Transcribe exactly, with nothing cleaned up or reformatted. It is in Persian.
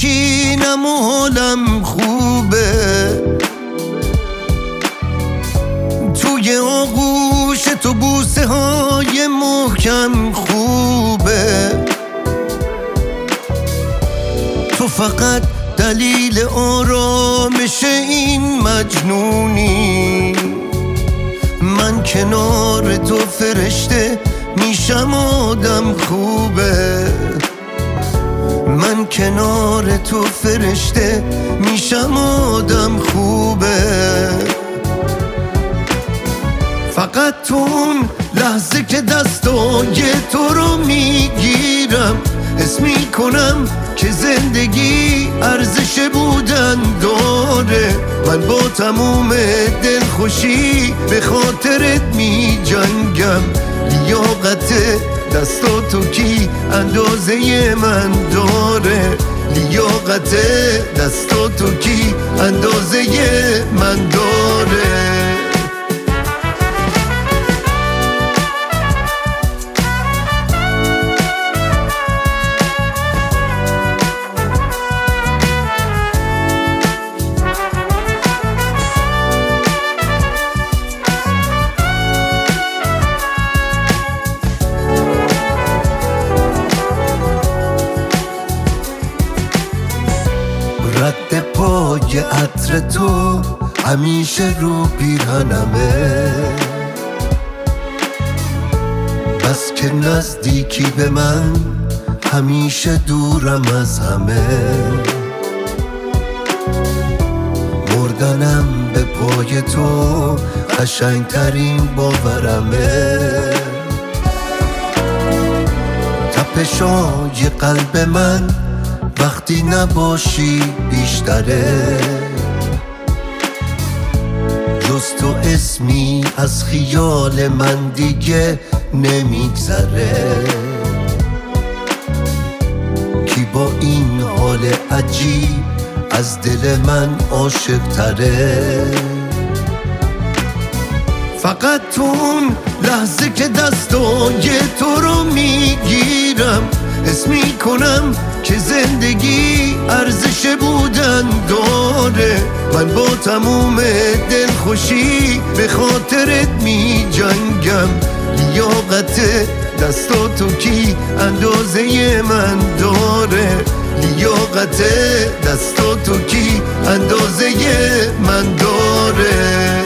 میشینم و حالم خوبه، توی آغوش تو بوسه های محکم خوبه. تو فقط دلیل آرامش این مجنونی، من کنار تو فرشته میشم آدم خوبه، من کنار تو فرشته میشم آدم خوبه. فقط تو اون لحظه که دستای تو رو میگیرم حس میکنم که زندگی ارزش بودن داره. من با تموم دلخوشی به خاطرت می جنگم، لیاقت دستاتو کی اندازه من داره، لیاقت دستاتو کی اندازه من داره. رد پای عطر تو همیشه رو پیرهنمه، بس که نزدیکی به من همیشه دورم از همه. مردنم به پای تو قشنگترین باورمه، تپشای قلب من وقتی نباشی بیشتره. جز تو اسمی از خیال من دیگه نمیگذره. کی با این حال عجیب از دل من عاشق تره. فقط تو اون لحظه که دستای تو رو میگیرم حس میکنم که زندگی ارزش بودن داره. من با تموم دلخوشی به خاطرت می جنگم، لیاقت دستاتو کی اندازه من داره، لیاقت دستاتو کی اندازه من داره.